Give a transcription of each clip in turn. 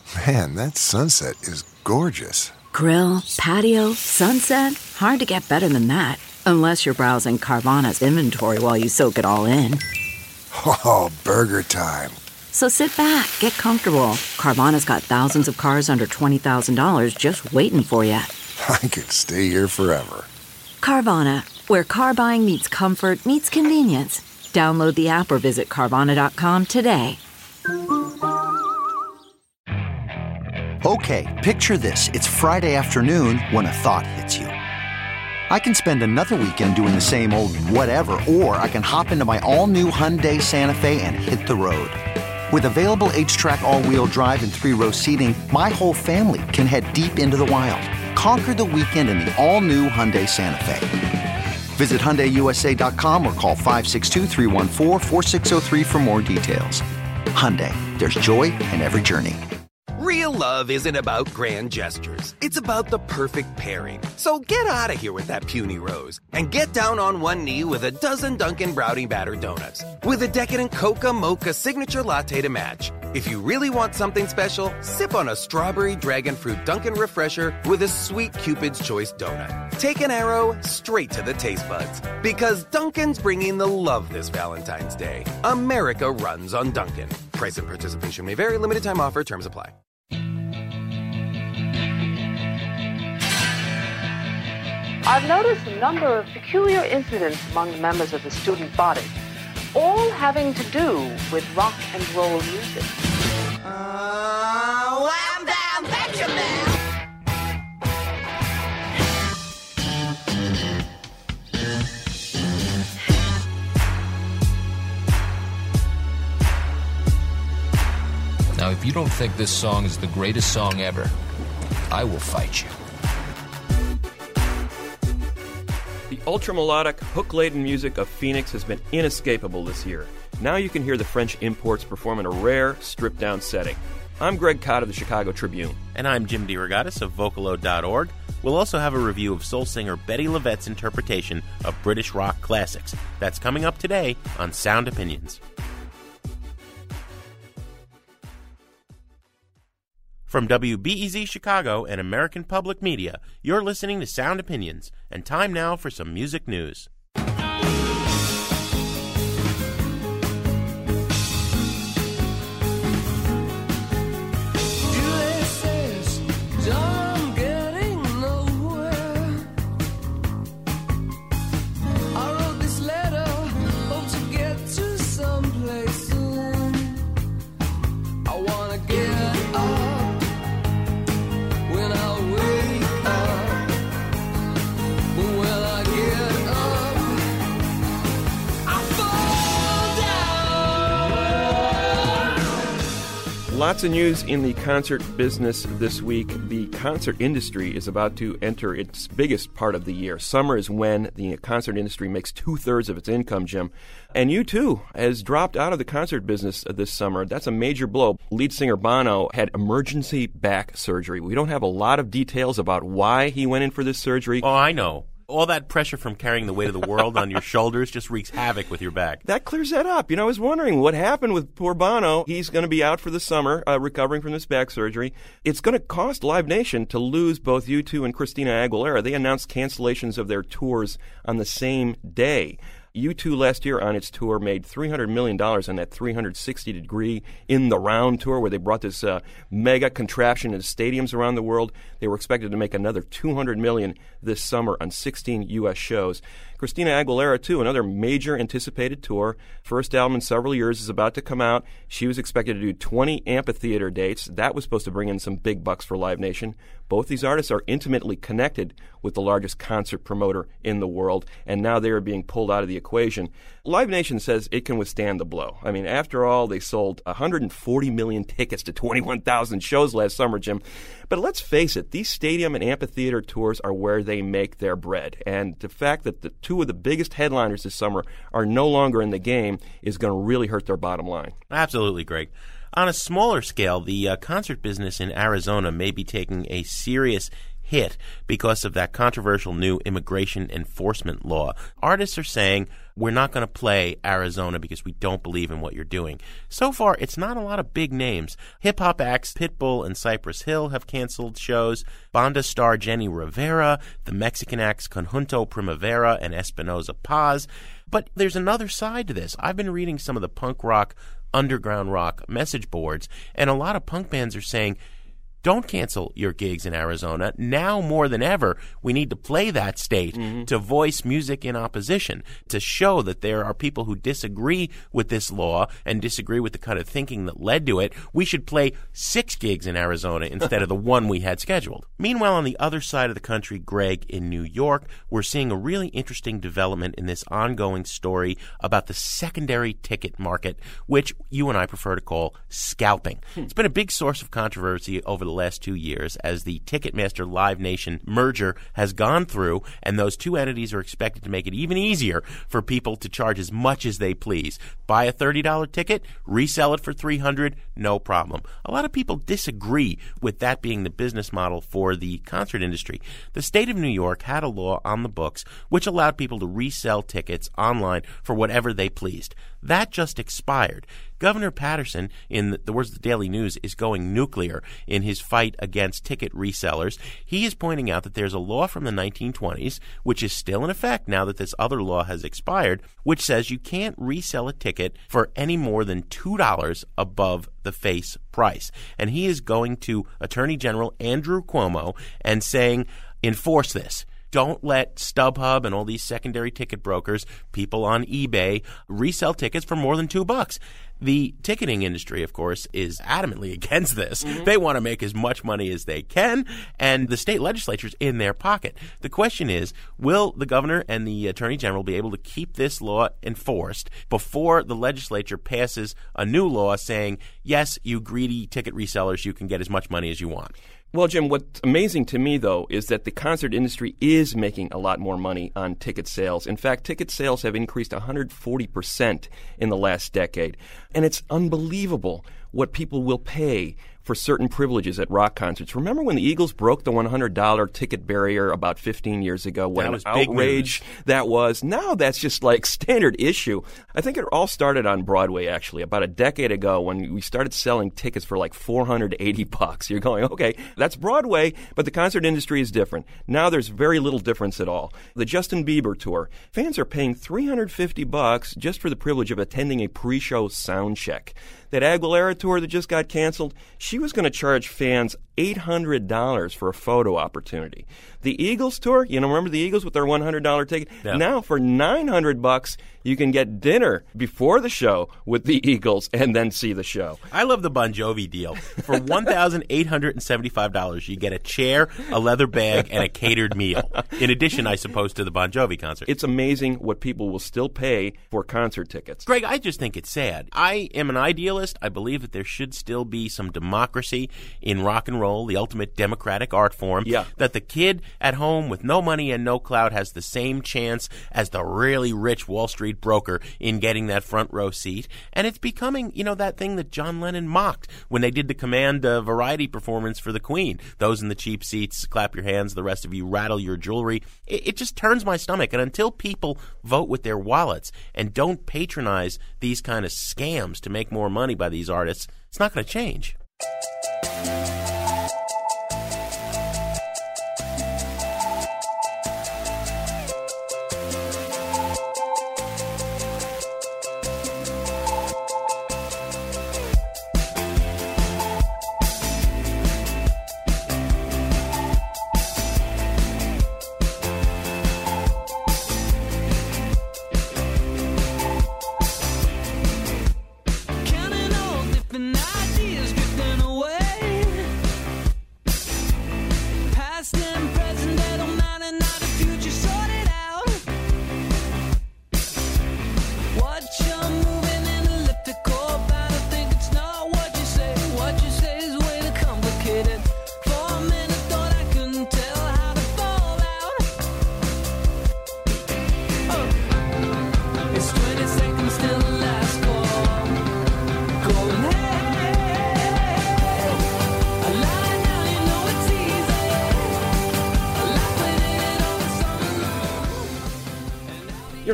Man, that sunset is gorgeous. Grill, patio, sunset. Hard to get better than that. Unless you're browsing Carvana's inventory while you soak it all in. Oh, burger time. So sit back, get comfortable. Carvana's got thousands of cars under $20,000 just waiting for you. I could stay here forever. Carvana, where car buying meets comfort meets convenience. Download the app or visit Carvana.com today. Okay, picture this. It's Friday afternoon when a thought hits you. I can spend another weekend doing the same old whatever, or I can hop into my all-new Hyundai Santa Fe and hit the road. With available H-Track all-wheel drive and 3-row seating, my whole family can head deep into the wild. Conquer the weekend in the all-new Hyundai Santa Fe. Visit HyundaiUSA.com or call 562-314-4603 for more details. Hyundai, there's joy in every journey. Real love isn't about grand gestures. It's about the perfect pairing. So get out of here with that puny rose and get down on one knee with a dozen Dunkin' Brownie Batter Donuts with a decadent Coca Mocha signature latte to match. If you really want something special, sip on a strawberry dragon fruit Dunkin' Refresher with a sweet Cupid's Choice donut. Take an arrow straight to the taste buds because Dunkin's bringing the love this Valentine's Day. America runs on Dunkin'. Price and participation may vary. Limited time offer. Terms apply. I've noticed a number of peculiar incidents among the members of the student body, all having to do with rock and roll music. Wham bam Benjamin! Now, if you don't think this song is the greatest song ever, I will fight you. The ultra-melodic, hook-laden music of Phoenix has been inescapable this year. Now you can hear the French imports perform in a rare, stripped-down setting. I'm Greg Cott of the Chicago Tribune. And I'm Jim DeRogatis of Vocalo.org. We'll also have a review of soul singer Betty LaVette's interpretation of British rock classics. That's coming up today on Sound Opinions. From WBEZ Chicago and American Public Media, you're listening to Sound Opinions, and time now for some music news. Lots of news in the concert business this week. The concert industry is about to enter its biggest part of the year. Summer is when the concert industry makes 2/3 of its income, Jim. And U2 has dropped out of the concert business this summer. That's a major blow. Lead singer Bono had emergency back surgery. We don't have a lot of details about why he went in for this surgery. Oh, I know. All that pressure from carrying the weight of the world on your shoulders just wreaks havoc with your back. That clears that up. I was wondering what happened with poor Bono. He's going to be out for the summer, recovering from this back surgery. It's going to cost Live Nation to lose both U2 and Christina Aguilera. They announced cancellations of their tours on the same day. U2 last year on its tour made $300 million on that 360-degree in the round tour where they brought this mega contraption into stadiums around the world. They were expected to make another $200 million this summer on 16 U.S. shows. Christina Aguilera, too, another major anticipated tour. First album in several years is about to come out. She was expected to do 20 amphitheater dates. That was supposed to bring in some big bucks for Live Nation. Both these artists are intimately connected with the largest concert promoter in the world, and now they are being pulled out of the equation. Live Nation says it can withstand the blow. I mean, after all, they sold 140 million tickets to 21,000 shows last summer, Jim. But let's face it, these stadium and amphitheater tours are where they make their bread. And the fact that the two of the biggest headliners this summer are no longer in the game is going to really hurt their bottom line. Absolutely, Greg. On a smaller scale, the concert business in Arizona may be taking a serious hit because of that controversial new immigration enforcement law. Artists are saying, we're not going to play Arizona because we don't believe in what you're doing. So far, it's not a lot of big names. Hip-hop acts Pitbull and Cypress Hill have canceled shows. Banda star Jenny Rivera, the Mexican acts Conjunto Primavera and Espinoza Paz. But there's another side to this. I've been reading some of the punk rock, underground rock message boards, and a lot of punk bands are saying, don't cancel your gigs in Arizona. Now more than ever, we need to play that state to voice music in opposition, to show that there are people who disagree with this law and disagree with the kind of thinking that led to it. We should play 6 gigs in Arizona instead of the one we had scheduled. Meanwhile, on the other side of the country, Greg, in New York, we're seeing a really interesting development in this ongoing story about the secondary ticket market, which you and I prefer to call scalping. It's been a big source of controversy over the last 2 years as the Ticketmaster Live Nation merger has gone through, and those two entities are expected to make it even easier for people to charge as much as they please. Buy a $30 ticket, resell it for $300, no problem. A lot of people disagree with that being the business model for the concert industry. The state of New York had a law on the books which allowed people to resell tickets online for whatever they pleased. That just expired. Governor Patterson, in the words of the Daily News, is going nuclear in his fight against ticket resellers. He is pointing out that there's a law from the 1920s, which is still in effect now that this other law has expired, which says you can't resell a ticket for any more than $2 above the face price. And he is going to Attorney General Andrew Cuomo and saying, enforce this. Don't let StubHub and all these secondary ticket brokers, people on eBay, resell tickets for more than $2. The ticketing industry, of course, is adamantly against this. They want to make as much money as they can, and the state legislature's in their pocket. The question is, will the governor and the attorney general be able to keep this law enforced before the legislature passes a new law saying, yes, you greedy ticket resellers, you can get as much money as you want? Well, Jim, what's amazing to me, though, is that the concert industry is making a lot more money on ticket sales. In fact, ticket sales have increased 140% in the last decade. And it's unbelievable what people will pay for certain privileges at rock concerts. Remember when the Eagles broke the $100 ticket barrier about 15 years ago? What an outrage that was. Now that's just like standard issue. I think it all started on Broadway, actually, about a decade ago when we started selling tickets for like $480. You're going, okay, that's Broadway, but the concert industry is different. Now there's very little difference at all. The Justin Bieber tour, fans are paying $350 just for the privilege of attending a pre-show sound check. That Aguilera tour that just got canceled, she was going to charge fans $800 for a photo opportunity. The Eagles tour, remember the Eagles with their $100 ticket? Yeah. Now for $900, you can get dinner before the show with the Eagles and then see the show. I love the Bon Jovi deal. For $1,875, you get a chair, a leather bag, and a catered meal. In addition, I suppose, to the Bon Jovi concert. It's amazing what people will still pay for concert tickets. Greg, I just think it's sad. I am an idealist. I believe that there should still be some democracy in rock and roll, the ultimate democratic art form. Yeah. That the kid at home with no money and no clout has the same chance as the really rich Wall Street broker in getting that front row seat. And it's becoming, that thing that John Lennon mocked when they did the Command variety performance for the Queen. Those in the cheap seats, clap your hands, the rest of you rattle your jewelry. It just turns my stomach. And until people vote with their wallets and don't patronize these kind of scams to make more money by these artists, it's not going to change. Counting all different ideas drifting away.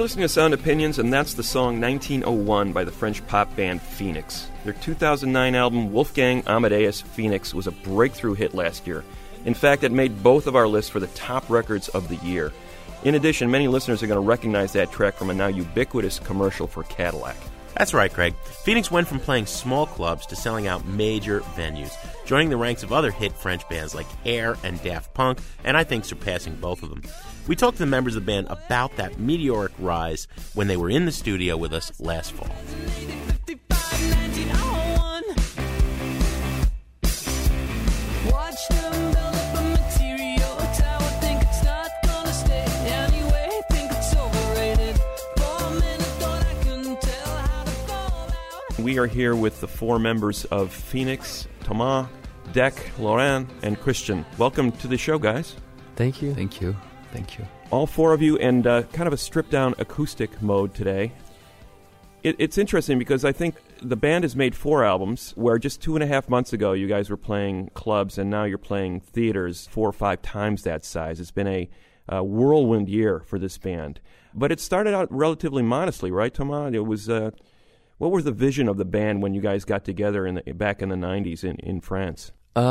listening to Sound Opinions, and that's the song 1901 by the French pop band Phoenix. Their 2009 album Wolfgang Amadeus Phoenix was a breakthrough hit last year. In fact, it made both of our lists for the top records of the year. In addition, many listeners are going to recognize that track from a now ubiquitous commercial for Cadillac. That's right, Craig. Phoenix went from playing small clubs to selling out major venues, joining the ranks of other hit French bands like Hair and Daft Punk, and I think surpassing both of them. We talked to the members of the band about that meteoric rise when they were in the studio with us last fall. We are here with the four members of Phoenix, Thomas, Dec, Laurent, and Christian. Welcome to the show, guys. Thank you. Thank you. Thank you. All four of you in kind of a stripped-down acoustic mode today. It's interesting because I think the band has made 4 albums where just 2.5 months ago you guys were playing clubs and now you're playing theaters 4 or 5 times that size. It's been a whirlwind year for this band. But it started out relatively modestly, right, Thomas? It was... what was the vision of the band when you guys got together back in the 90s in France?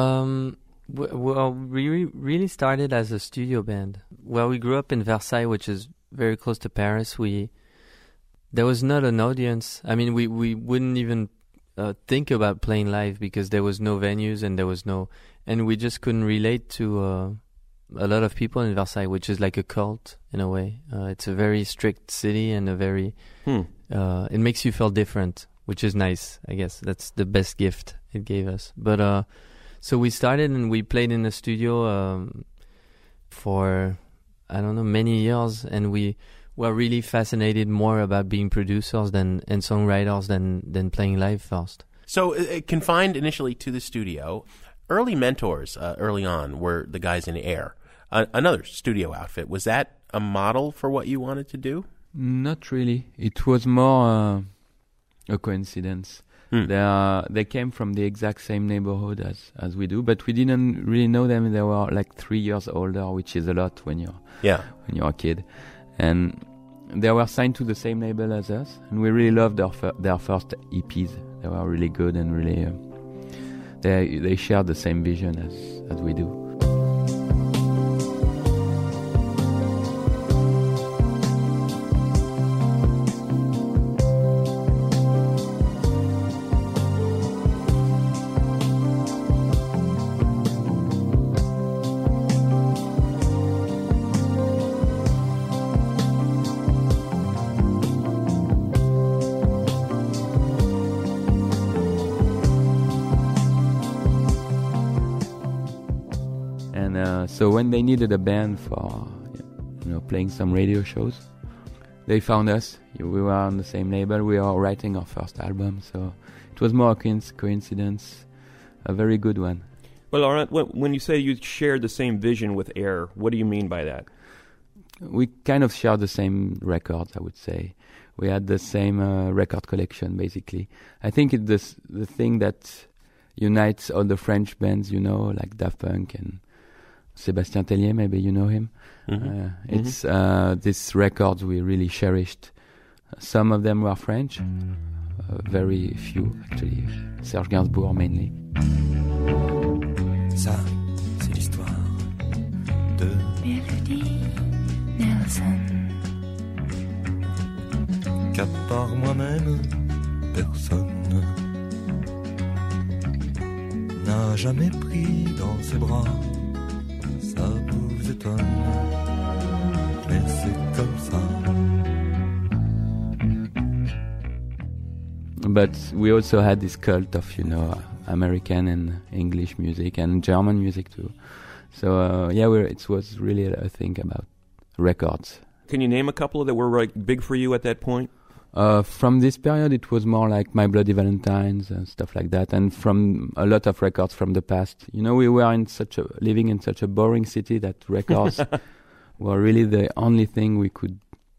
Well, we really started as a studio band. Well, we grew up in Versailles, which is very close to Paris. There was not an audience. I mean, we wouldn't even think about playing live because there was no venues and we just couldn't relate to a lot of people in Versailles, which is like a cult in a way. It's a very strict city and a very... it makes you feel different, which is nice, I guess. That's the best gift it gave us. But so we started and we played in the studio for, I don't know, many years. And we were really fascinated more about being producers and songwriters than playing live first. So confined initially to the studio, early mentors early on were the guys in Air, another studio outfit. Was that a model for what you wanted to do? Not really. It was more a coincidence. They came from the exact same neighborhood as we do, but we didn't really know them. They were like 3 years older, which is a lot when you're a kid. And they were signed to the same label as us, and we really loved their first EPs. They were really good and really they shared the same vision as we do. So when they needed a band for, playing some radio shows, they found us. We were on the same label. We were writing our first album, so it was more a coincidence, a very good one. Well, Laurent, when you say you shared the same vision with Air, what do you mean by that? We kind of shared the same records, I would say. We had the same record collection, basically. I think it's the thing that unites all the French bands, like Daft Punk and Sébastien Tellier, maybe you know him. Mm-hmm. It's these records we really cherished. Some of them were French, very few actually. Serge Gainsbourg mainly. Ça, c'est l'histoire de Melody Nelson. Qu'à part moi-même, personne n'a jamais pris dans ses bras. Ça vous étonne, mais c'est comme ça. But we also had this cult of, American and English music and German music too. So it was really a thing about records. Can you name a couple that were big for you at that point? From this period, it was more like My Bloody Valentines and stuff like that, and from a lot of records from the past. We were living in such a boring city that records were really the only thing we could,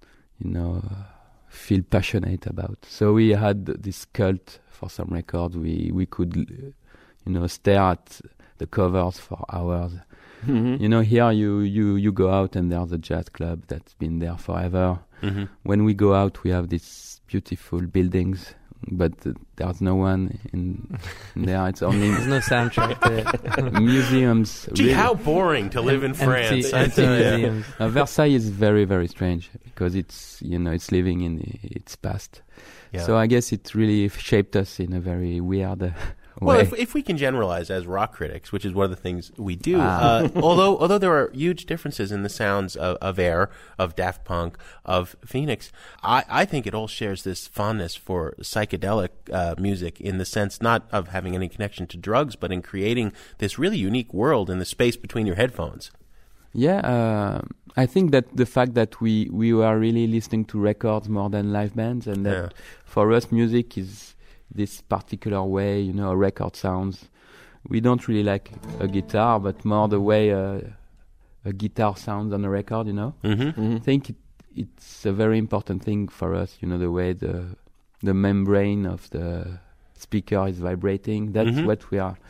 feel passionate about. So we had this cult for some records. We could, stare at the covers for hours. Mm-hmm. Here you go out and there's a jazz club that's been there forever. When we go out, we have these beautiful buildings, but there's no one in there. It's only there's no soundtrack there. Museums. Gee, how boring to live in France. Empty museums. Versailles is very, very strange because it's living in its past. Yeah. So I guess it really shaped us in a very weird way. Well, if we can generalize as rock critics, which is one of the things we do, although there are huge differences in the sounds of Air, of Daft Punk, of Phoenix, I think it all shares this fondness for psychedelic music in the sense not of having any connection to drugs, but in creating this really unique world in the space between your headphones. Yeah, I think that the fact that we were really listening to records more than live bands, and that for us music is this particular way, a record sounds. We don't really like a guitar, but more the way a guitar sounds on a record, I think it's a very important thing for us, the way the membrane of the speaker is vibrating. That's what we are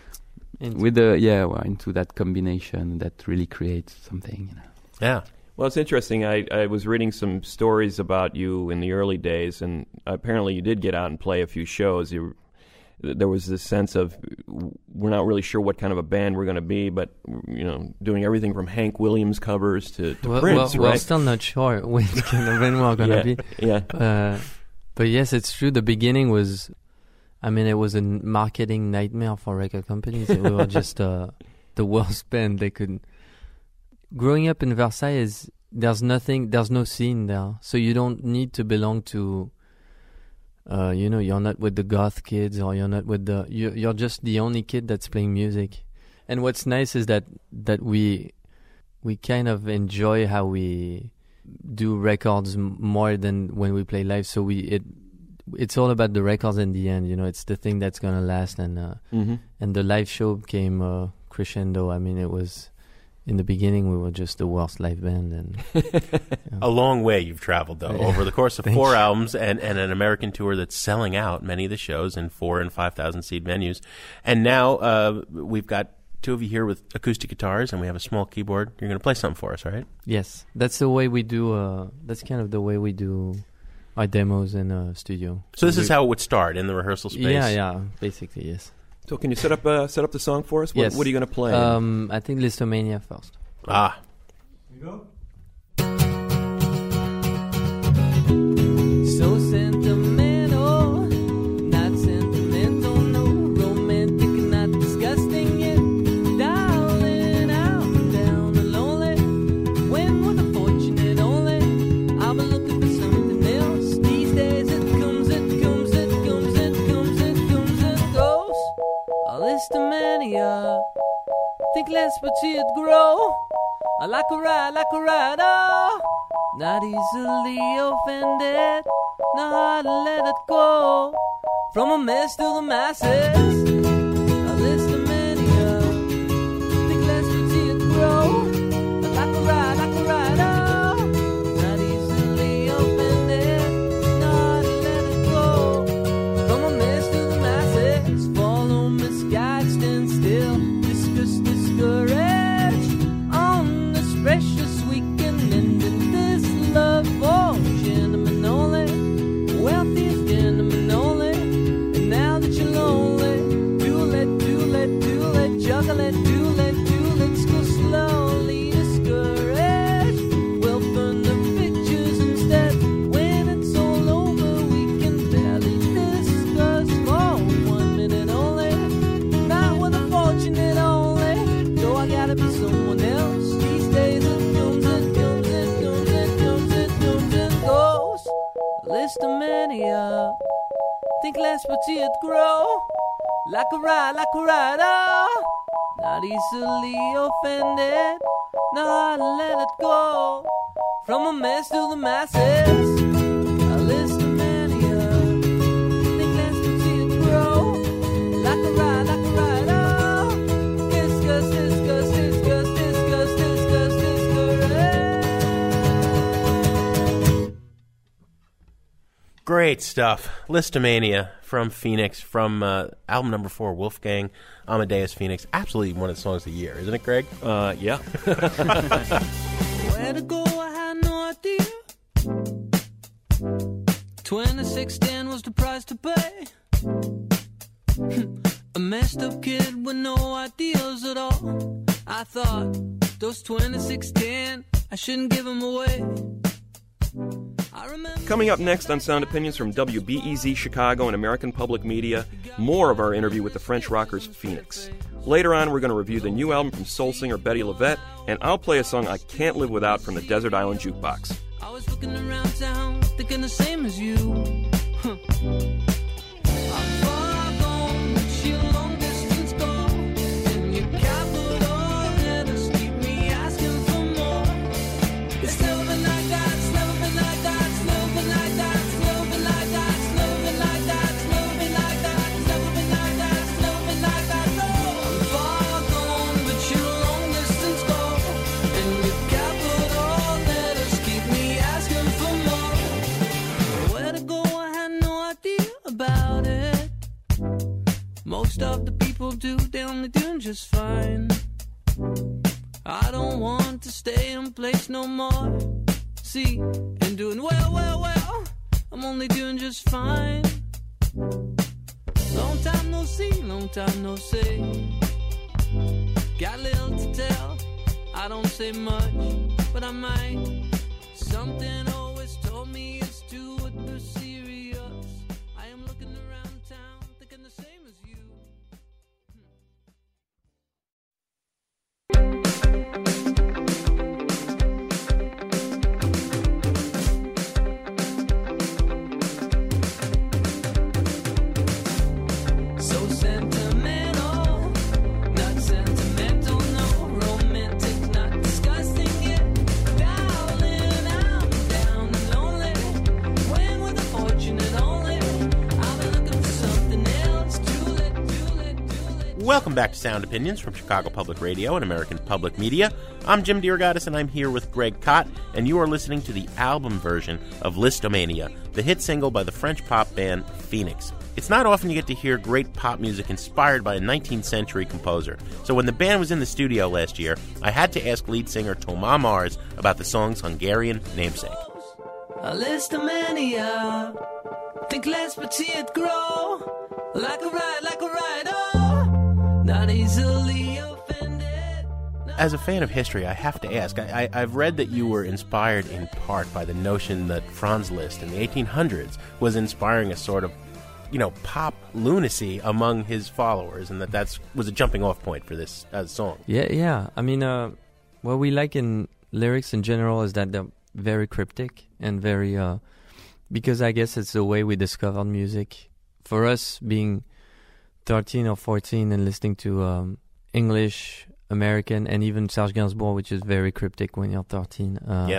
we're into that combination that really creates something, Yeah. Well, it's interesting. I was reading some stories about you in the early days, and apparently you did get out and play a few shows. There was this sense of we're not really sure what kind of a band we're going to be, but doing everything from Hank Williams covers to Prince, right? We're still not sure which kind of band we're going to be. Yeah. But yes, it's true. The beginning was, it was a marketing nightmare for record companies. We were just the worst band they could. Growing up in Versailles, there's no scene there, so you don't need to belong to, you're not with the goth kids, or you're not with you're just the only kid that's playing music. And what's nice is that we kind of enjoy how we do records more than when we play live. So it's all about the records in the end. It's the thing that's gonna last, and the live show came crescendo. It was. In the beginning, we were just the worst live band. And A long way you've traveled, though, over the course of 4 albums and an American tour that's selling out many of the shows in 4,000 and 5,000 seat venues. And now we've got two of you here with acoustic guitars, and we have a small keyboard. You're going to play something for us, right? Yes, that's the way we do. That's kind of the way we do our demos in a studio. So this is how it would start in the rehearsal space. Yeah, basically yes. So can you set up the song for us? Yes. What are you going to play? I think Listomania first. Ah. Here we go. So sentimental, not sentimental, no, romantic, not disgusting yet. Darling, I'm down and lonely. When was the fortunate only? I've been looking for something else. These days it comes and goes. Listomania, think less but see it grow. I like a ride, oh. Not easily offended, not hard to let it go. From a mess to the masses, a Listomania, think less but see it grow. I like a ride, oh. Not easily offended, not hard to let it go. From a mess to the masses, follow misguided, stand still, discouraged on this precious weekend, ending this love for gentlemen only, wealthiest gentlemen only. And now that you're lonely, do let, juggle it, let's go slowly, discouraged. We'll burn the pictures instead. When it's all over, we can barely discuss for 1 minute only. Not with a fortunate only, though I gotta be someone else. These days it comes and goes. Listomania, think less but see it grow. Like a ride, oh. Not easily offended, not hard to let it go. From a mess to the masses, a Listomania, think less but see it grow. Like a ride, oh. Discuss. Great stuff. Listomania from Phoenix, from album number 4, Wolfgang Amadeus Phoenix. Absolutely one of the songs of the year, isn't it, Greg? Yeah. Where to go, I had no idea. 2016 was the price to pay. A messed up kid with no ideals at all. I thought, those 2016, I shouldn't give them away. Coming up next on Sound Opinions from WBEZ Chicago and American Public Media, more of our interview with the French rockers Phoenix. Later on, we're going to review the new album from soul singer Betty LaVette, and I'll play a song I can't live without from the Desert Island Jukebox. I was looking around town, thinking the same as you. Most of the people do, they're only doing just fine. I don't want to stay in place no more. See, and doing well, I'm only doing just fine. Long time no see, long time no see. Got little to tell, I don't say much, but I might. Something always told me it's too serious. I am looking around town, thinking the same as you. Welcome back to Sound Opinions from Chicago Public Radio and American Public Media. I'm Jim DeRogatis, and I'm here with Greg Kot, and you are listening to the album version of Listomania, the hit single by the French pop band Phoenix. It's not often you get to hear great pop music inspired by a 19th century composer. So when the band was in the studio last year, I had to ask lead singer Thomas Mars about the song's Hungarian namesake. A Listomania, think less but see it grow, like a ride, oh, not easily offended. As a fan of history, I have to ask, I've read that you were inspired in part by the notion that Franz Liszt in the 1800s was inspiring a sort of, pop lunacy among his followers, and that was a jumping off point for this song. Yeah. I mean, what we like in lyrics in general is that they're very cryptic and very, because I guess it's the way we discovered music. For us, being 13 or 14 and listening to English, American, and even Serge Gainsbourg, which is very cryptic when you're 13.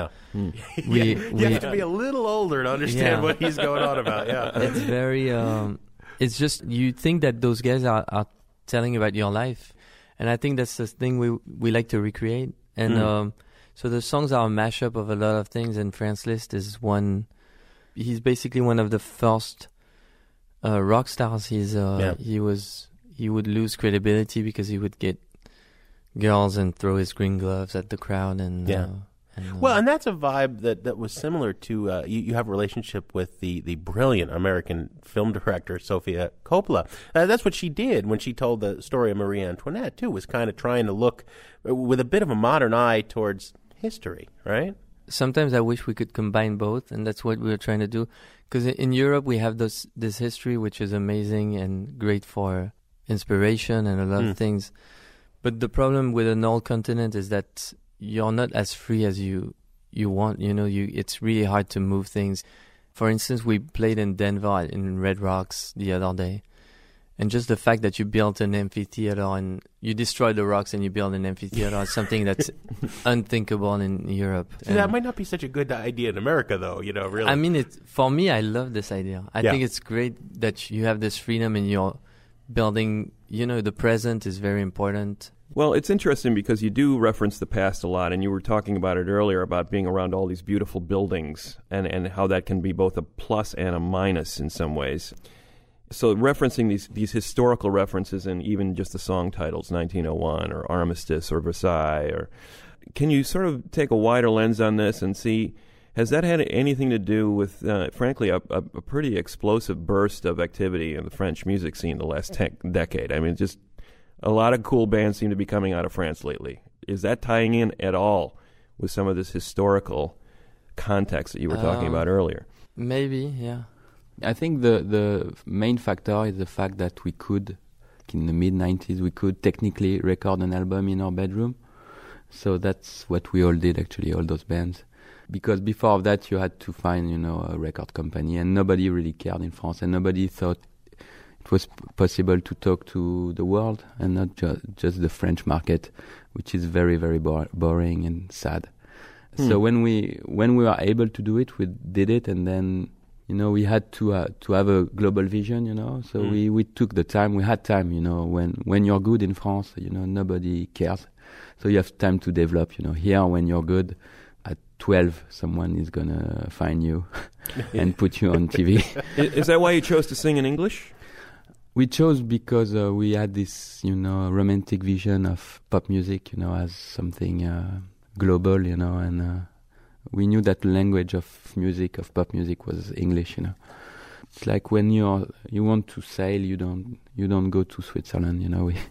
You have to be a little older to understand what he's going on about. Yeah, it's very. It's just you think that those guys are telling about your life, and I think that's the thing we like to recreate. And so the songs are a mashup of a lot of things. And Franz Liszt is one. He's basically one of the first rock stars. He would lose credibility because he would get girls and throw his green gloves at the crowd and that's a vibe that was similar to you have a relationship with the brilliant American film director Sofia Coppola. That's what she did when she told the story of Marie Antoinette too, was kind of trying to look with a bit of a modern eye towards history, right? Sometimes I wish we could combine both, and that's what we were trying to do, because in Europe we have this history which is amazing and great for inspiration and a lot of things. But the problem with an old continent is that you're not as free as you want. It's really hard to move things. For instance, we played in Denver in Red Rocks the other day. And just the fact that you built an amphitheater and you destroy the rocks and you build an amphitheater is something that's unthinkable in Europe. So that might not be such a good idea in America, though, really. I mean, for me, I love this idea. I think it's great that you have this freedom in your building. The present is very important. Well, it's interesting because you do reference the past a lot, and you were talking about it earlier about being around all these beautiful buildings and how that can be both a plus and a minus in some ways. So referencing these historical references and even just the song titles, 1901 or Armistice or Versailles, can you sort of take a wider lens on this and see Has that had anything to do with, frankly, a pretty explosive burst of activity in the French music scene the last decade? I mean, just a lot of cool bands seem to be coming out of France lately. Is that tying in at all with some of this historical context that you were talking about earlier? Maybe, yeah. I think the main factor is the fact that we could, in the mid-90s, we could technically record an album in our bedroom. So that's what we all did, actually, all those bands. Because before that, you had to find, a record company, and nobody really cared in France, and nobody thought it was possible to talk to the world and not just the French market, which is very, very boring and sad. So when we were able to do it, we did it, and then we had to have a global vision. So we took the time. We had time. When you're good in France, nobody cares. So you have time to develop. Here when you're good, at 12, someone is gonna find you and put you on TV. Is that why you chose to sing in English? We chose because we had this, romantic vision of pop music, as something global, and we knew that the language of music, of pop music, was English. It's like when you want to sail, you don't go to Switzerland.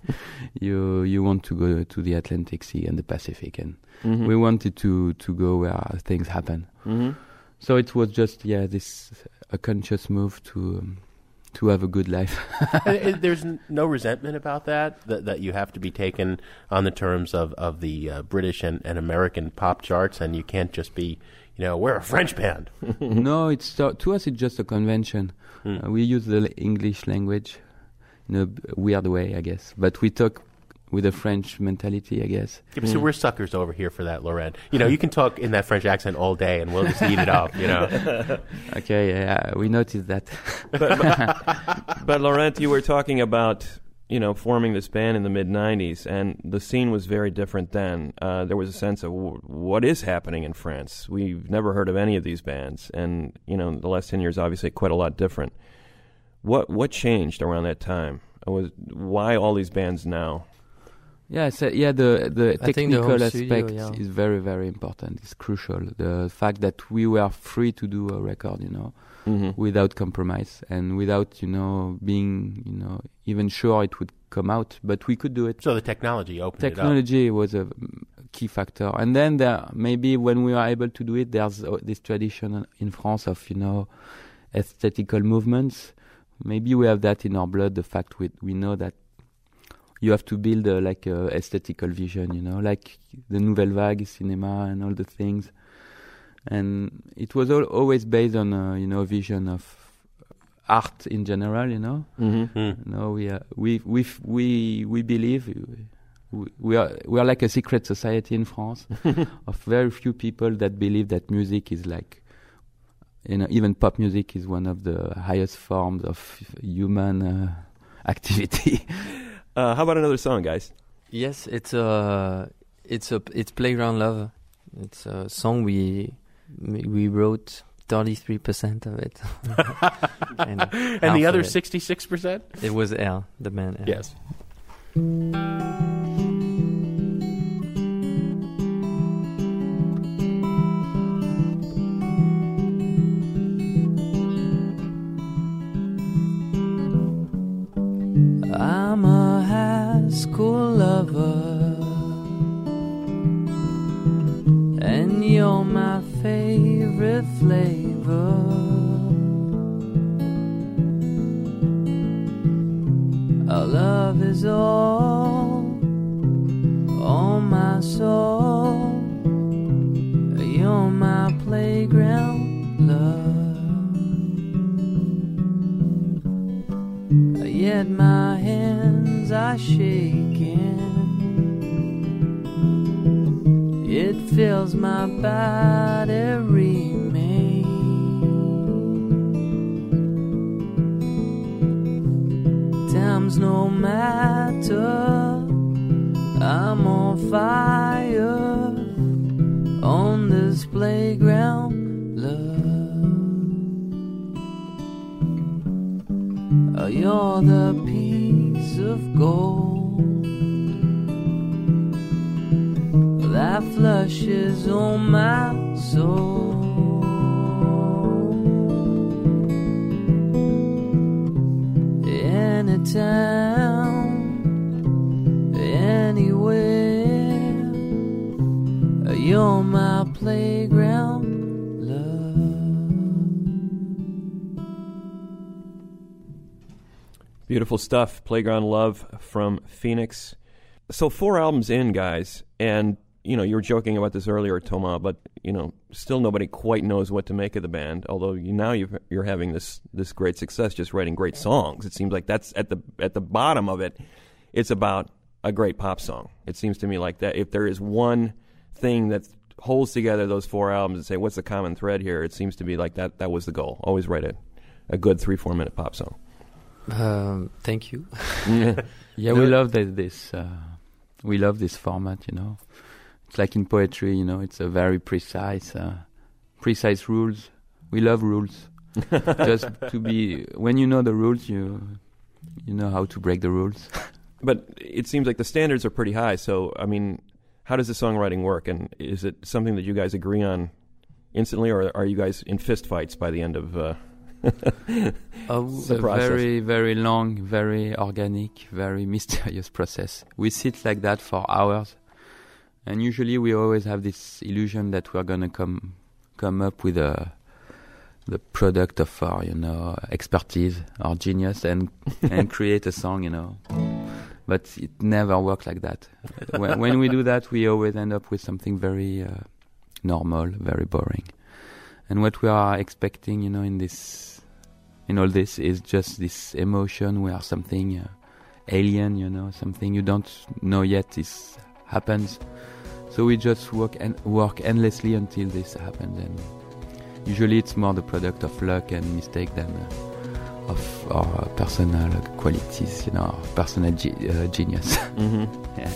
You want to go to the Atlantic Sea and the Pacific, and we wanted to go where things happen. So it was just a conscious move to have a good life. There's no resentment about that you have to be taken on the terms of the British and American pop charts, and you can't just be, we're a French band. No, to us it's just a convention. We use the English language in a weird way, I guess, but we talk with a French mentality, I guess. Yeah, so we're suckers over here for that, Laurent. You can talk in that French accent all day, and we'll just eat it up. Okay, yeah, we noticed that. But Laurent, you were talking about forming this band in the mid-'90s, and the scene was very different then. There was a sense of what is happening in France. We've never heard of any of these bands, and the last 10 years, obviously, quite a lot different. What changed around that time? Why all these bands now? Yeah, the technical aspect is very, very important. It's crucial. The fact that we were free to do a record, without compromise and without, being, even sure it would come out, but we could do it. So the technology opened it up. Technology was a key factor. And then maybe when we were able to do it, there's this tradition in France of, aesthetical movements. Maybe we have that in our blood, the fact we know that you have to build a aesthetical vision, like the Nouvelle Vague cinema and all the things. And it was always based on a vision of art in general. We believe we are like a secret society in France of very few people that believe that music is like, even pop music is one of the highest forms of human activity. How about another song, guys? Yes, it's Playground Love. It's a song we wrote 33% of it. and the other 66%? It was L, the band L. Yes. I'm a high school lover, and you're my favorite flavor. Our love is all on my soul. You're my playground love. Yet my hands are shaking. It fills my body remain. Time's no matter. I'm on fire on this playground, love. You're the piece of gold that flushes on my soul. anytime, anywhere. You're my playground, love. Beautiful stuff. Playground Love from Phoenix. So 4 albums in, guys, and you know, you were joking about this earlier, Thomas, but you know, still nobody quite knows what to make of the band. Although you're having this great success, just writing great songs. It seems like that's at the bottom of it. It's about a great pop song. It seems to me like that. If there is one thing that holds together those 4 albums and say what's the common thread here, it seems to be like that was the goal. Always write a good 3-4 minute pop song. Thank you. Yeah, we love this. We love this format. You know, it's like in poetry. You know, it's a very precise rules. We love rules. Just to be when you know the rules, you know how to break the rules. But it seems like the standards are pretty high. So I mean, how does the songwriting work? And is it something that you guys agree on instantly, or are you guys in fist fights by the end of? It's a very, very long, very organic, very mysterious process. We sit like that for hours, and usually we always have this illusion that we're gonna come up with the product of our, you know, expertise, our genius, and create a song, you know. But it never works like that. When we do that, we always end up with something very normal, very boring. And what we are expecting, you know, in all this is just this emotion where something alien, you know, something you don't know yet happens. So we just work endlessly until this happens. And usually it's more the product of luck and mistake than of our personal qualities, you know, our personal genius. Mm-hmm. Yeah.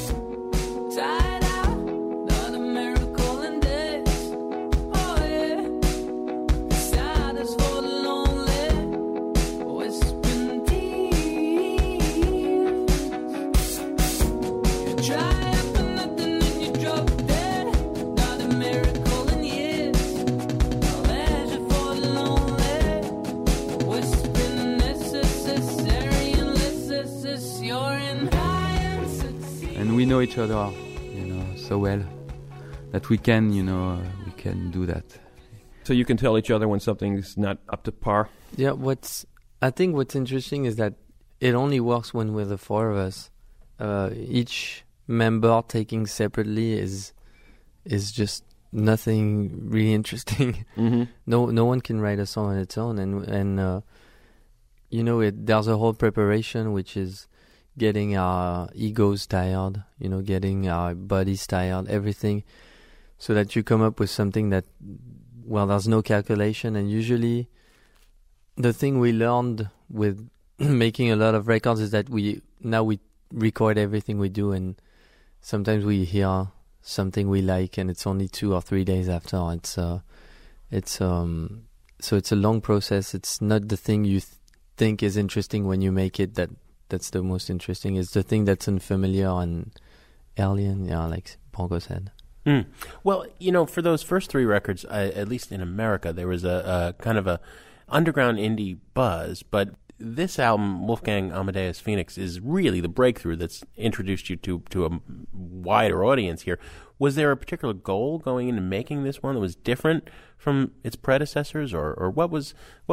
We know each other, you know, so well that we can do that. So you can tell each other when something's not up to par. Yeah, I think what's interesting is that it only works when we're the 4 of us. Each member taking separately is just nothing really interesting. Mm-hmm. No one can write a song on its own, and you know, there's a whole preparation which is getting our egos tired, you know, getting our bodies tired, everything, so that you come up with something that, well, there's no calculation. And usually the thing we learned with making a lot of records is that we record everything we do, and sometimes we hear something we like and it's only 2 or 3 days after. So it's a long process. It's not the thing you think is interesting when you make it that's the most interesting. It's the thing that's unfamiliar and alien, yeah, like Bongo said. Mm. Well, you know, for those first 3 records, at least in America, there was a kind of a underground indie buzz. But this album, Wolfgang Amadeus Phoenix, is really the breakthrough that's introduced you to a wider audience here. Was there a particular goal going into making this one that was different from its predecessors, or what was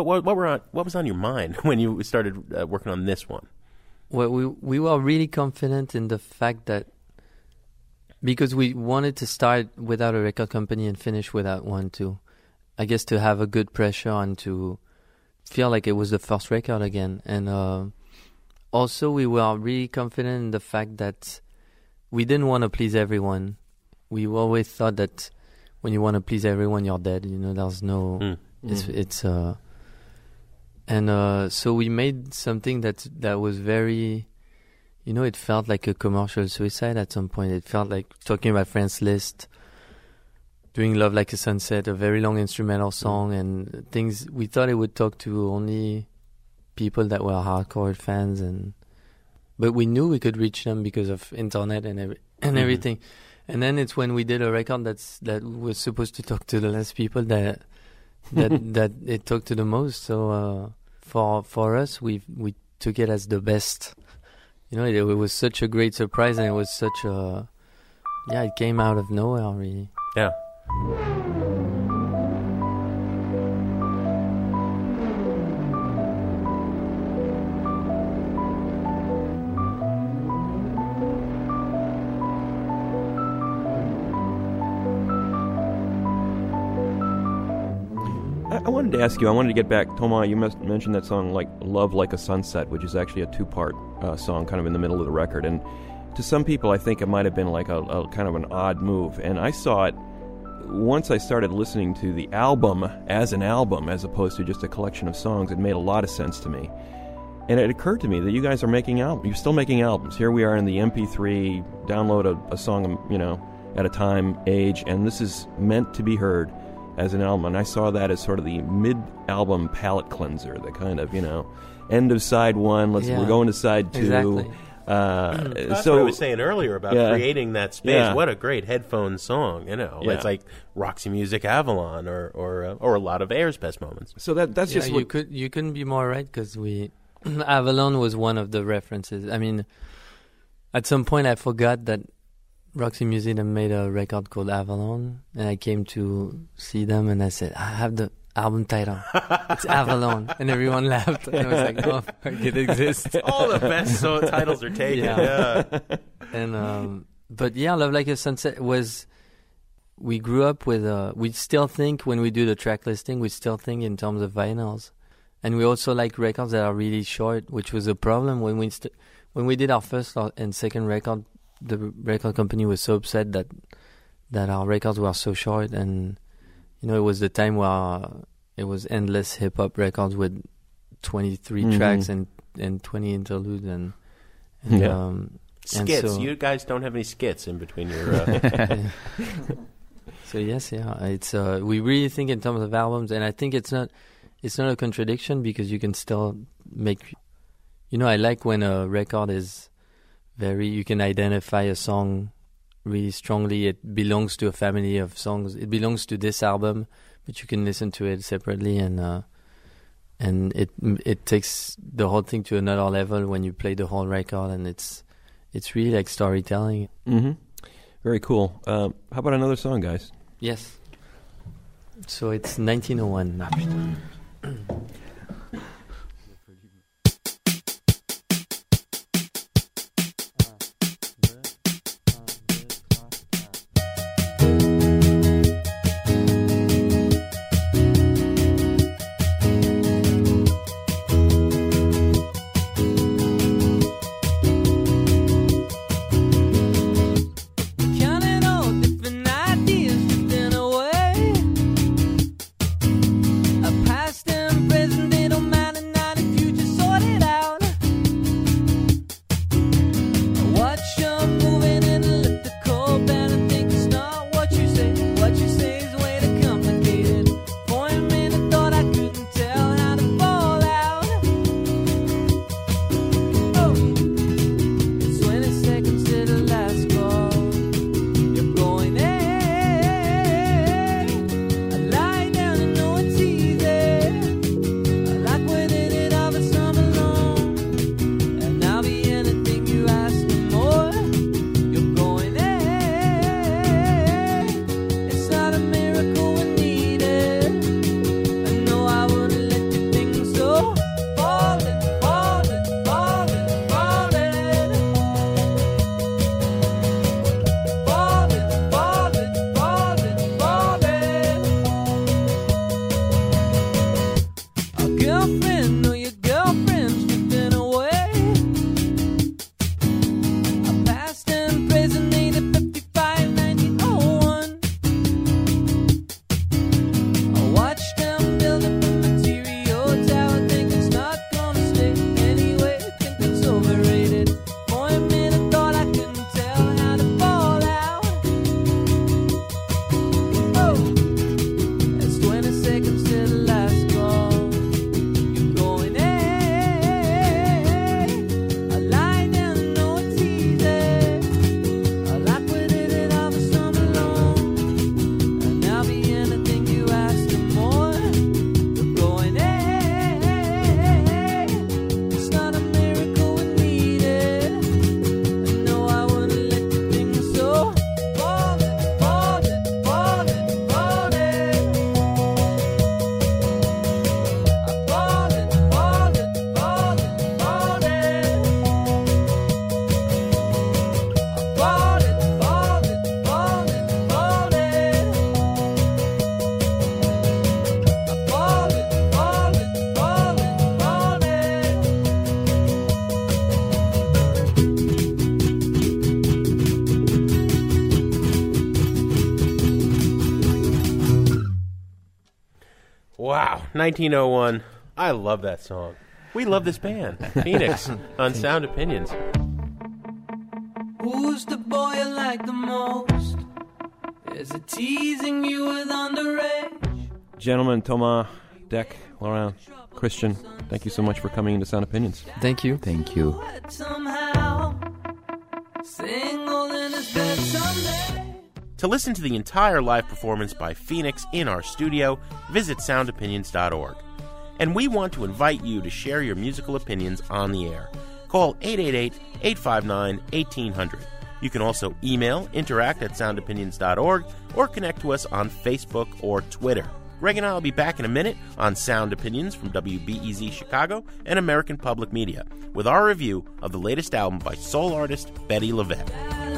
on your mind when you started working on this one? Well, we were really confident in the fact that, because we wanted to start without a record company and finish without one too. I guess to have a good pressure and to feel like it was the first record again. And also we were really confident in the fact that we didn't want to please everyone. We always thought that when you want to please everyone, you're dead. You know, there's no... So we made something that was very, you know, it felt like a commercial suicide at some point. It felt like talking about Franz Liszt, doing Love Like a Sunset, a very long instrumental song, and things. We thought it would talk to only people that were hardcore fans, but we knew we could reach them because of internet and everything. And then it's when we did a record that was supposed to talk to the less people that it talked to the most. So for us, we took it as the best. You know, it was such a great surprise, and it was such a it came out of nowhere, really. Yeah. I wanted to ask you, I wanted to get back, Thomas, you mentioned that song, like Love Like a Sunset, which is actually a two-part song kind of in the middle of the record. And to some people, I think it might have been like a kind of an odd move. And I saw it once I started listening to the album as an album as opposed to just a collection of songs. It made a lot of sense to me. And it occurred to me that you guys are making albums. You're still making albums. Here we are in the MP3, download a song, you know, at a time, age, and this is meant to be heard as an album. And I saw that as sort of the mid-album palate cleanser, the kind of, you know, end of side one, we're going to side two. Exactly. That's what I was saying earlier about creating that space. Yeah. What a great headphone song, you know. Yeah. It's like Roxy Music Avalon or a lot of Air's best moments. So that's just you couldn't be more right, because Avalon was one of the references. I mean, at some point I forgot that Roxy Music made a record called Avalon, and I came to see them, and I said, I have the album title. It's Avalon. And everyone laughed. And I was like, oh, it exists. All the best titles are taken. Yeah. And, but yeah, Love Like a Sunset was, we grew up with, we still think when we do the track listing, we still think in terms of vinyls. And we also like records that are really short, which was a problem when we did our first and second record. The record company was so upset that our records were so short, and you know, it was the time where it was endless hip hop records with 23 tracks and 20 interludes and skits. And so, you guys don't have any skits in between your. So yes, it's we really think in terms of albums, and I think it's not a contradiction, because you can still make. You know, I like when a record is you can identify a song really strongly. It belongs to a family of songs. It belongs to this album, but you can listen to it separately, and it takes the whole thing to another level when you play the whole record, and it's really like storytelling. Mm-hmm. Very cool. How about another song, guys? Yes. So it's 1901. Past and present. Wow, 1901. I love that song. We love this band, Phoenix, on Sound Opinions. Who's the boy you like the most? Is it teasing you with underage? Gentlemen, Thomas, Deck, Laurent, Christian, thank you so much for coming into Sound Opinions. Thank you. Thank you. Somehow, single in his bed someday. To listen to the entire live performance by Phoenix in our studio, visit soundopinions.org. And we want to invite you to share your musical opinions on the air. Call 888-859-1800. You can also email interact@soundopinions.org or connect to us on Facebook or Twitter. Greg and I will be back in a minute on Sound Opinions from WBEZ Chicago and American Public Media with our review of the latest album by soul artist Betty LaVette.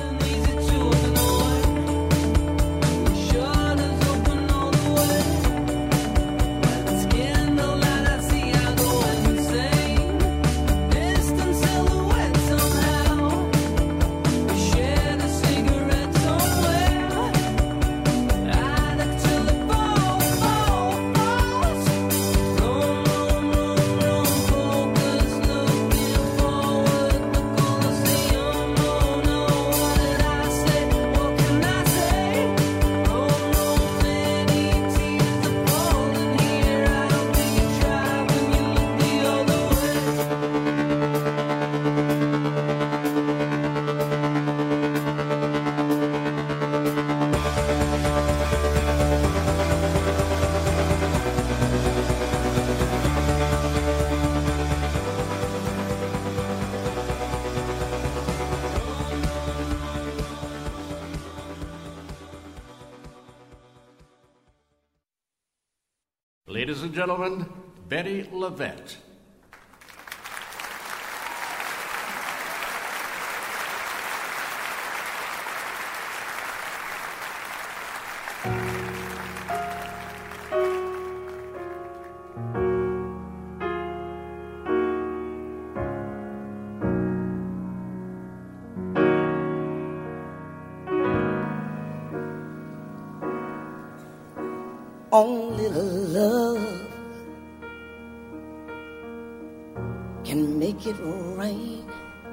Ladies and gentlemen, Betty LaVette. Only love can make it rain,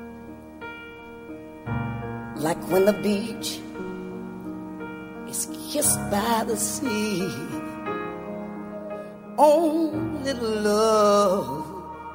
like when the beach is kissed by the sea. Only love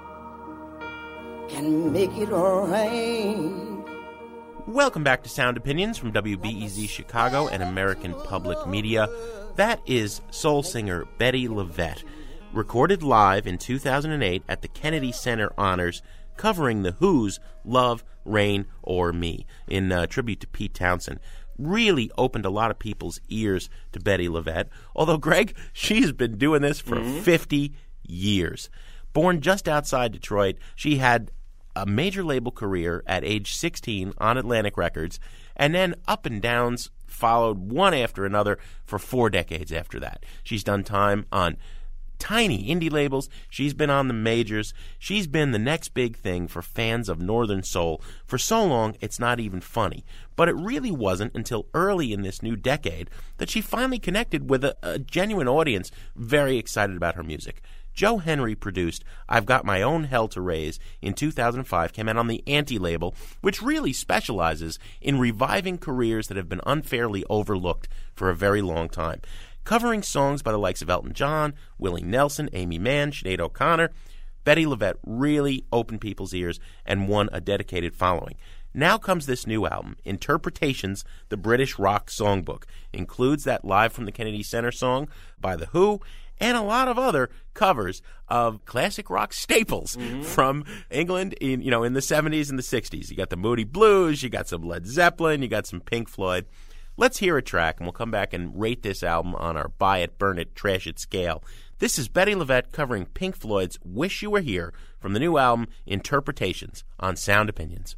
can make it rain. Welcome back to Sound Opinions from WBEZ Chicago and American Public Media. That is soul singer Betty LaVette, recorded live in 2008 at the Kennedy Center Honors, covering The Who's Love, Rain, or Me, in tribute to Pete Townshend. Really opened a lot of people's ears to Betty LaVette, although, Greg, she's been doing this for 50 years. Born just outside Detroit, she had a major label career at age 16 on Atlantic Records, and then up and downs followed one after another for 4 decades after that. She's done time on tiny indie labels. She's been on the majors. She's been the next big thing for fans of Northern Soul for so long it's not even funny. But it really wasn't until early in this new decade that she finally connected with a genuine audience very excited about her music. Joe Henry produced I've Got My Own Hell to Raise in 2005, came out on the Anti label, which really specializes in reviving careers that have been unfairly overlooked for a very long time. Covering songs by the likes of Elton John, Willie Nelson, Amy Mann, Sinead O'Connor, Betty LaVette really opened people's ears and won a dedicated following. Now comes this new album, Interpretations, the British Rock Songbook. Includes that Live from the Kennedy Center song by The Who, and a lot of other covers of classic rock staples from England in the 70s and the 60s. You got the Moody Blues, you got some Led Zeppelin, you got some Pink Floyd. Let's hear a track, and we'll come back and rate this album on our buy it, burn it, trash it scale. This is Betty LaVette covering Pink Floyd's Wish You Were Here from the new album Interpretations on Sound Opinions.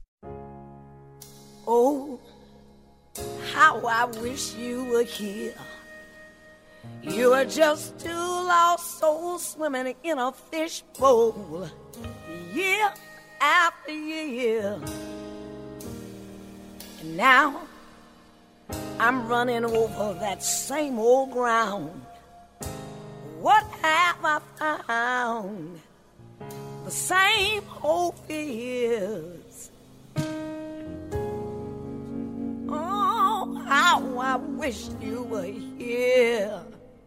Oh, how I wish you were here. You are just two lost souls swimming in a fishbowl, year after year. And now I'm running over that same old ground. What have I found the same old fears. Oh, how I wish you were here.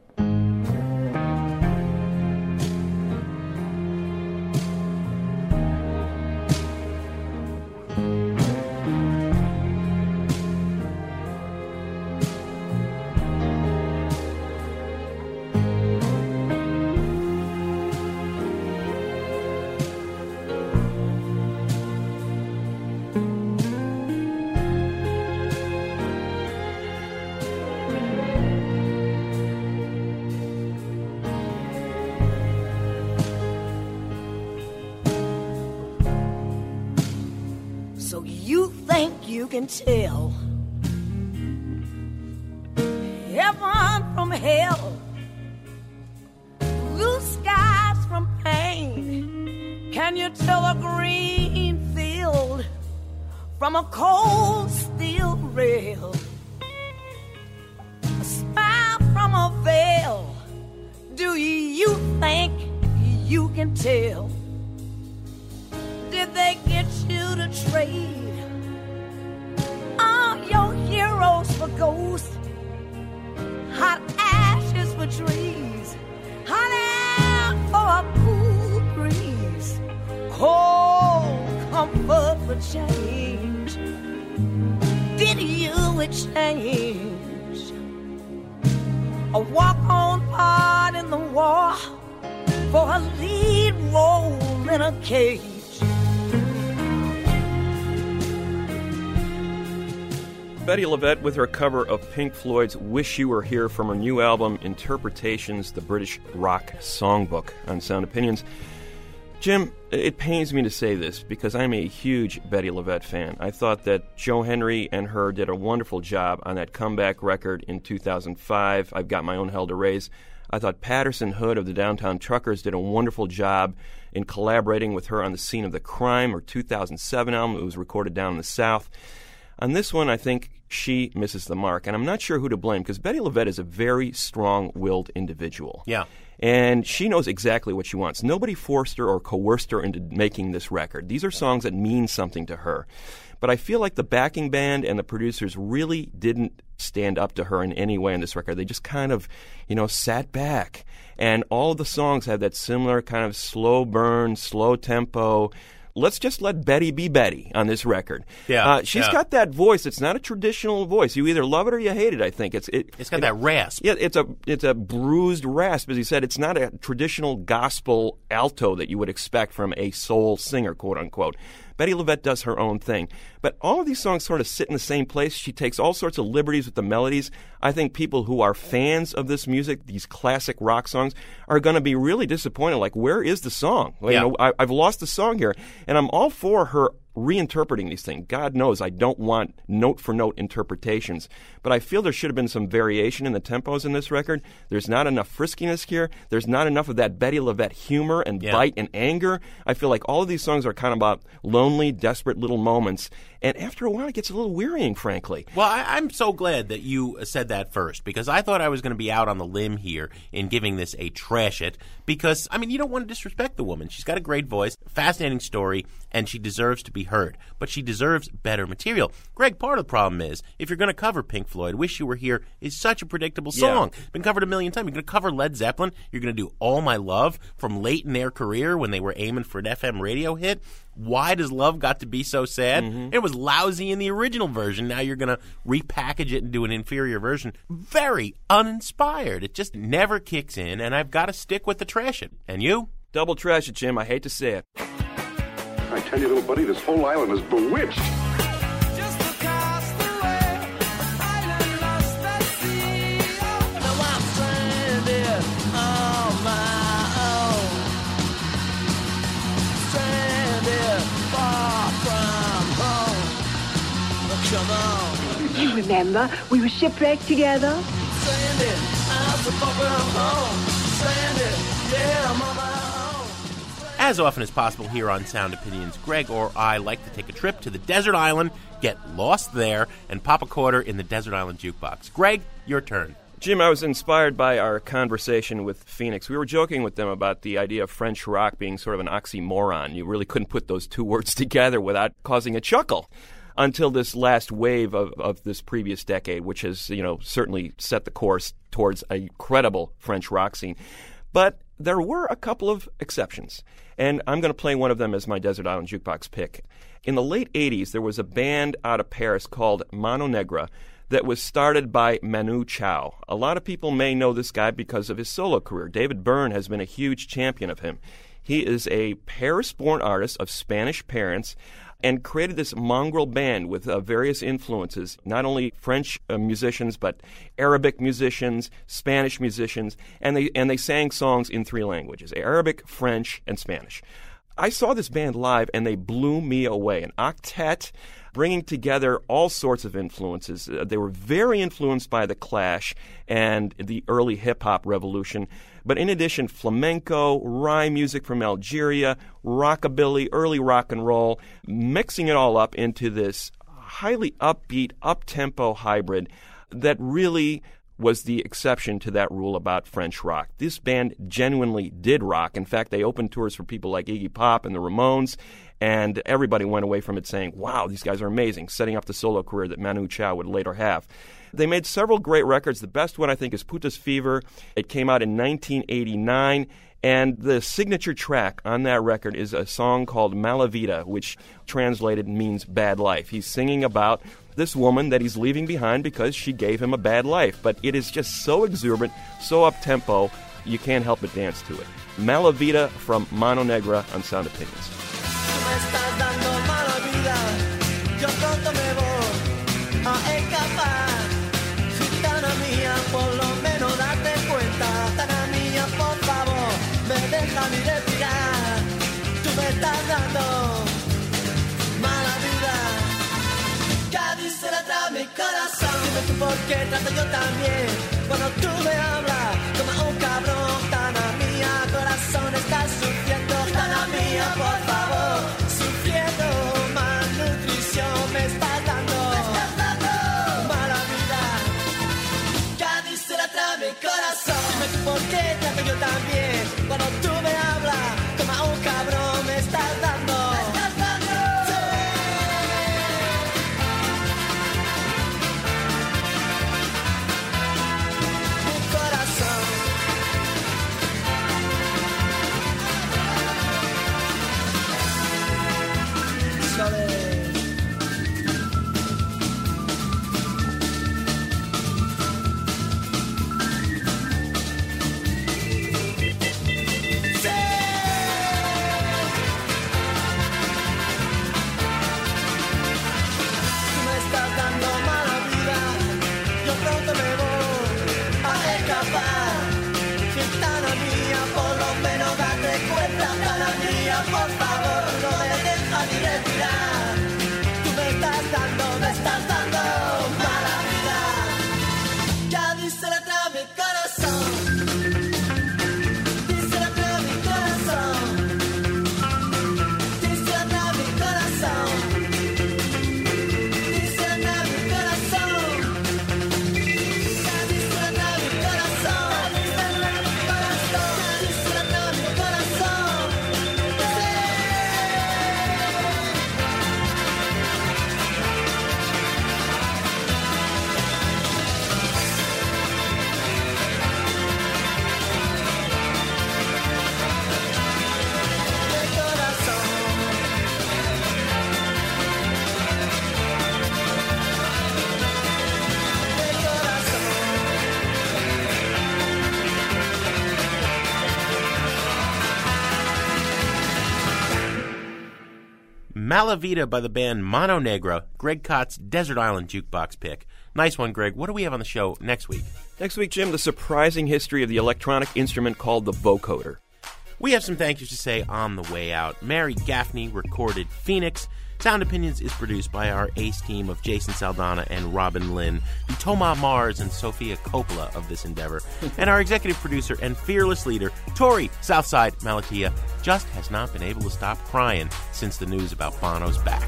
So you think you can tell heaven from hell, blue skies from pain? Can you tell a green field from a cold steel rail? A smile from a veil. Do you think you can tell? Did they get you to trade all your heroes for ghosts, hot ashes for trees, hot air for a cool breeze, cold comfort for change? Did you exchange a walk-on part in the war for a lead role in a cage? Bettye LaVette with her cover of Pink Floyd's Wish You Were Here from her new album, Interpretations, the British Rock Songbook, on Sound Opinions. Jim, it pains me to say this because I'm a huge Bettye LaVette fan. I thought that Joe Henry and her did a wonderful job on that comeback record in 2005, I've Got My Own Hell to Raise. I thought Patterson Hood of the Downtown Truckers did a wonderful job in collaborating with her on The Scene of the Crime, her 2007 album. It was recorded down in the South. On this one, I think she misses the mark, and I'm not sure who to blame, because Bettye LaVette is a very strong-willed individual. Yeah. And she knows exactly what she wants. Nobody forced her or coerced her into making this record. These are songs that mean something to her. But I feel like the backing band and the producers really didn't stand up to her in any way on this record. They just kind of, sat back. And all of the songs have that similar kind of slow burn, slow tempo. Let's just let Bettye be Bettye on this record. Yeah, she's got that voice. It's not a traditional voice. You either love it or you hate it, I think. It's got that rasp. Yeah, it's a bruised rasp. As you said, it's not a traditional gospel alto that you would expect from a soul singer, quote unquote. Bettye LaVette does her own thing. But all of these songs sort of sit in the same place. She takes all sorts of liberties with the melodies. I think people who are fans of this music, these classic rock songs, are going to be really disappointed. Like, where is the song? Yeah. I've lost the song here. And I'm all for her reinterpreting these things. God knows I don't want note-for-note interpretations. But I feel there should have been some variation in the tempos in this record. There's not enough friskiness here. There's not enough of that Bettye LaVette humor and bite and anger. I feel like all of these songs are kind of about lonely, desperate little moments. And after a while, it gets a little wearying, frankly. Well, I'm so glad that you said that first, because I thought I was going to be out on the limb here in giving this a trash it, because, you don't want to disrespect the woman. She's got a great voice, fascinating story, and she deserves to be heard. But she deserves better material. Greg, part of the problem is, if you're going to cover Pink Floyd, Wish You Were Here is such a predictable song. Been covered a million times. You're going to cover Led Zeppelin. You're going to do All My Love from late in their career when they were aiming for an FM radio hit. Why Does Love Got to Be So Sad? Mm-hmm. It was lousy in the original version. Now you're going to repackage it and do an inferior version. Very uninspired. It just never kicks in, and I've got to stick with the trash it. And you? Double trash it, Jim. I hate to say it. I tell you, little buddy, this whole island is bewitched. You remember, we were shipwrecked together. As often as possible here on Sound Opinions, Greg or I like to take a trip to the desert island, get lost there, and pop a quarter in the desert island jukebox. Greg, your turn. Jim, I was inspired by our conversation with Phoenix. We were joking with them about the idea of French rock being sort of an oxymoron. You really couldn't put those two words together without causing a chuckle until this last wave of this previous decade, which has, certainly set the course towards a credible French rock scene. But there were a couple of exceptions, and I'm going to play one of them as my Desert Island Jukebox pick. In the late 80s, there was a band out of Paris called Mano Negra that was started by Manu Chao. A lot of people may know this guy because of his solo career. David Byrne has been a huge champion of him. He is a Paris-born artist of Spanish parents and created this mongrel band with various influences, not only French musicians, but Arabic musicians, Spanish musicians, and they sang songs in 3 languages, Arabic, French, and Spanish. I saw this band live, and they blew me away. An octet bringing together all sorts of influences. They were very influenced by The Clash and the early hip-hop revolution. But in addition, flamenco, rhyme music from Algeria, rockabilly, early rock and roll, mixing it all up into this highly upbeat, up-tempo hybrid that really was the exception to that rule about French rock. This band genuinely did rock. In fact, they opened tours for people like Iggy Pop and the Ramones, and everybody went away from it saying, wow, these guys are amazing, setting up the solo career that Manu Chao would later have. They made several great records. The best one, I think, is Putas Fever. It came out in 1989, and the signature track on that record is a song called Mala Vida, which translated means bad life. He's singing about this woman that he's leaving behind because she gave him a bad life. But it is just so exuberant, so up-tempo, you can't help but dance to it. Mala Vida from Mano Negra on Sound Opinions. Mi corazón, dime tú por qué trato yo también. Cuando tú me hablas como un cabrón, Tana mía, corazón está sufriendo. Tana mía, por favor, sufriendo. Malnutrición me está dando. Mala vida, Cádiz se la trae mi corazón. Dime tú por qué trato yo también. Cuando tú me hablas como un cabrón, me estás dando. Por favor, no me dejas ni respirar. Tú me estás dando mala vida. Ya dice la trae mi corazón. Dice la trae mi corazón. Dice la trae mi corazón. Dice la trae mi corazón. Ya dice la trae mi corazón. Dice la trae mi corazón. Dice la trae mi corazón. Mala Vida by the band Mano Negra, Greg Kott's Desert Island Jukebox pick. Nice one, Greg. What do we have on the show next week? Next week, Jim, the surprising history of the electronic instrument called the vocoder. We have some thank yous to say on the way out. Mary Gaffney recorded Phoenix. Sound Opinions is produced by our ace team of Jason Saldana and Robin Lynn, the Toma Mars and Sofia Coppola of this endeavor. And our executive producer and fearless leader, Tori Southside Malatia, just has not been able to stop crying since the news about Bono's back.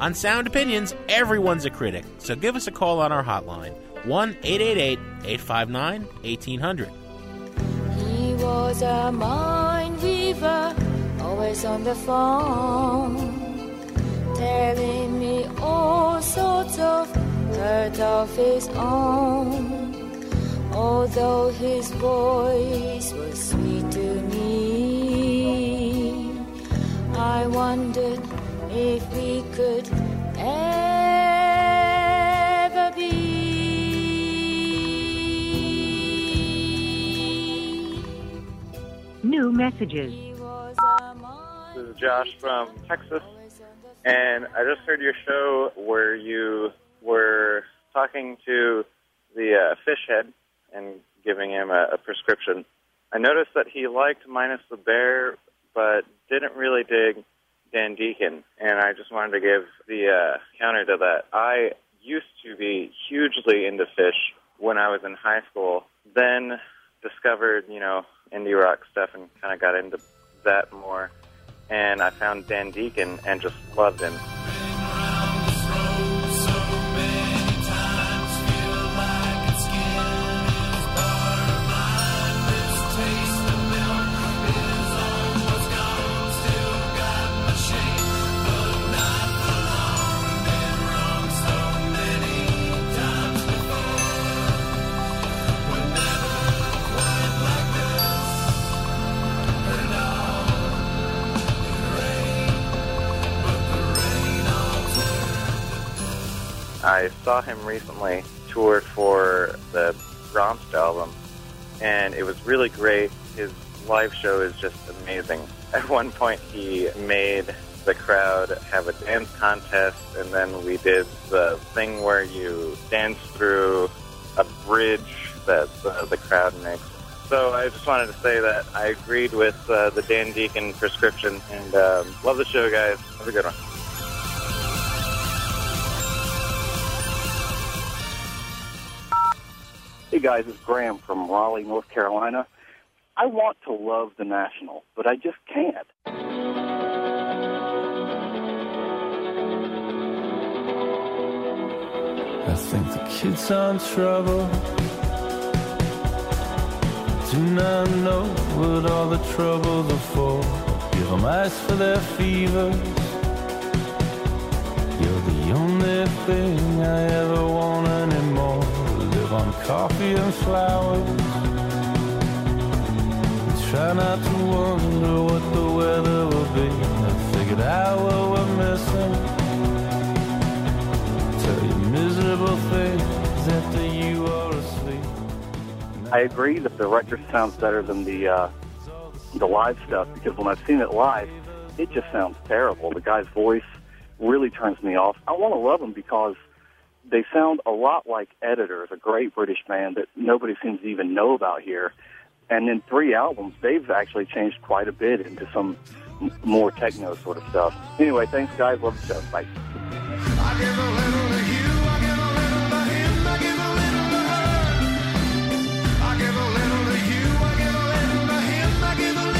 On Sound Opinions, everyone's a critic, so give us a call on our hotline, 1-888-859-1800. He was a mind weaver, always on the phone, telling me all sorts of hurt of his own. Although his voice was sweet to me, I wondered if we could ever be. New messages. This is Josh from Texas, and I just heard your show where you were talking to the fish head and giving him a prescription. I noticed that he liked Minus the Bear, but didn't really dig Dan Deacon, and I just wanted to give the counter to that. I used to be hugely into Fish when I was in high school, then discovered, indie rock stuff and kind of got into that more, and I found Dan Deacon and just loved him. I saw him recently toured for the Brahms album, and it was really great. His live show is just amazing. At one point, he made the crowd have a dance contest, and then we did the thing where you dance through a bridge that the crowd makes. So I just wanted to say that I agreed with the Dan Deacon prescription, and love the show, guys. Have a good one. Hey guys, it's Graham from Raleigh, North Carolina. I want to love the National, but I just can't. I think the kids are in trouble. Do not know what all the troubles are for. Give them ice for their fevers. You're the only thing I ever want anymore. Live on coffee and flowers. Try not to wonder what the weather will be. I figured out what we're missing. Tell you miserable things after you are asleep. I agree that the record sounds better than the live stuff, because when I've seen it live, it just sounds terrible. The guy's voice really turns me off. I want to love them because they sound a lot like Editors, a great British band that nobody seems to even know about here. And in 3 albums, they've actually changed quite a bit into some more techno sort of stuff. Anyway, thanks, guys. Love the show. Bye. I give a little to you, I give a little to him, I give a little to her. I give a little to you, I give a little to him, I give a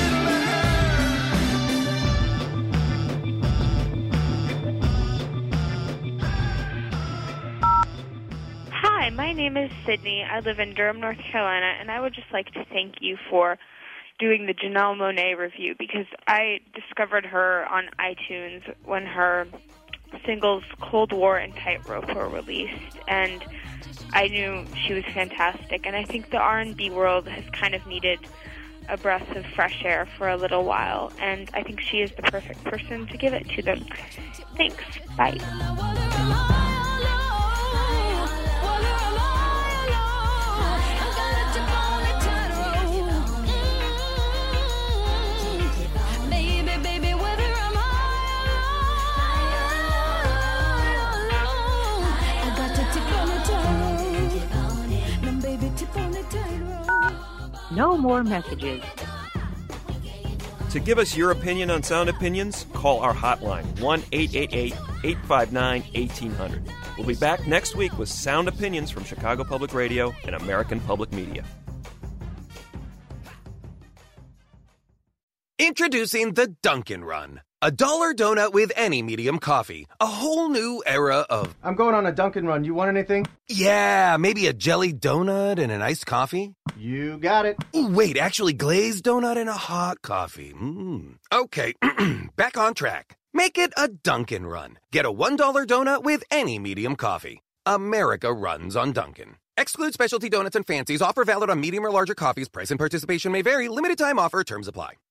little to her. Hi, my name is Sydney. I live in Durham, North Carolina, and I would just like to thank you for doing the Janelle Monáe review, because I discovered her on iTunes when her singles Cold War and Tightrope were released, and I knew she was fantastic. And I think the R&B world has kind of needed a breath of fresh air for a little while, and I think she is the perfect person to give it to them. Thanks. Bye. No more messages. To give us your opinion on Sound Opinions, call our hotline, 1-888-859-1800. We'll be back next week with Sound Opinions from Chicago Public Radio and American Public Media. Introducing the Dunkin' Run, A $1 donut with any medium coffee. A whole new era of... I'm going on a Dunkin' run. You want anything? Yeah, maybe a jelly donut and an iced coffee? You got it. Ooh, wait, actually glazed donut and a hot coffee. Okay, back on track. Make it a Dunkin' run. Get a $1 donut with any medium coffee. America runs on Dunkin'. Exclude specialty donuts and fancies. Offer valid on medium or larger coffees. Price and participation may vary. Limited time offer. Terms apply.